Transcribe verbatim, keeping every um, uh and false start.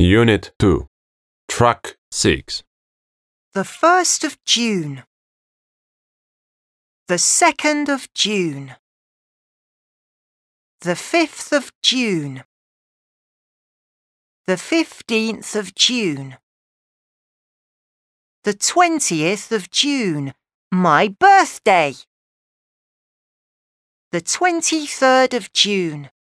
Unit two. Track six. The first of June. The second of June. The fifth of June. The fifteenth of June. The twentieth of June, my birthday. The twenty-third of June.